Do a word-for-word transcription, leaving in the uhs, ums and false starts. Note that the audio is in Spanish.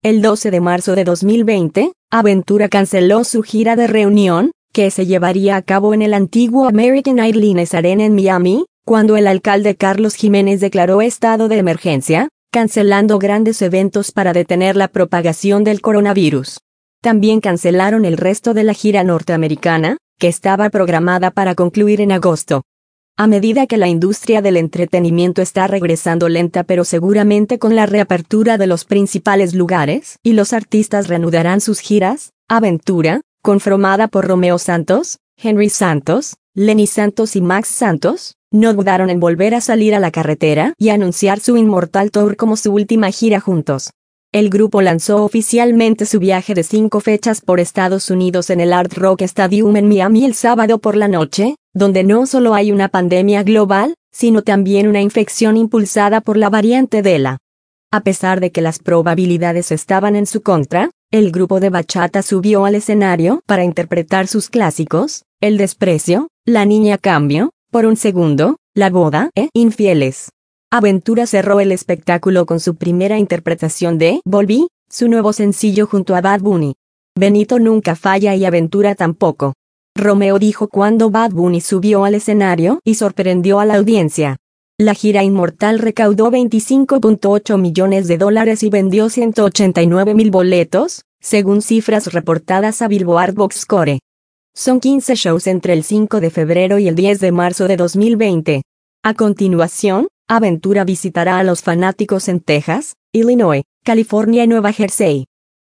El doce de marzo de dos mil veinte, Aventura canceló su gira de reunión, que se llevaría a cabo en el antiguo American Airlines Arena en Miami, cuando el alcalde Carlos Jiménez declaró estado de emergencia, cancelando grandes eventos para detener la propagación del coronavirus. También cancelaron el resto de la gira norteamericana, que estaba programada para concluir en agosto. A medida que la industria del entretenimiento está regresando lenta pero seguramente con la reapertura de los principales lugares y los artistas reanudarán sus giras, Aventura, conformada por Romeo Santos, Henry Santos, Lenny Santos y Max Santos, no dudaron en volver a salir a la carretera y anunciar su Immortal Tour como su última gira juntos. El grupo lanzó oficialmente su viaje de cinco fechas por Estados Unidos en el Hard Rock Stadium en Miami el sábado por la noche, donde no solo hay una pandemia global, sino también una infección impulsada por la variante Delta. A pesar de que las probabilidades estaban en su contra, el grupo de bachata subió al escenario para interpretar sus clásicos, El desprecio, La niña cambio, Por un segundo, La boda e Infieles. Aventura cerró el espectáculo con su primera interpretación de Volví, su nuevo sencillo junto a Bad Bunny. Benito nunca falla y Aventura tampoco. Romeo dijo cuando Bad Bunny subió al escenario y sorprendió a la audiencia. La gira Inmortal recaudó veinticinco punto ocho millones de dólares y vendió ciento ochenta y nueve mil boletos, según cifras reportadas a Billboard Boxscore. Son quince shows entre el cinco de febrero y el diez de marzo de dos mil veinte. A continuación, Aventura visitará a los fanáticos en Texas, Illinois, California y Nueva Jersey.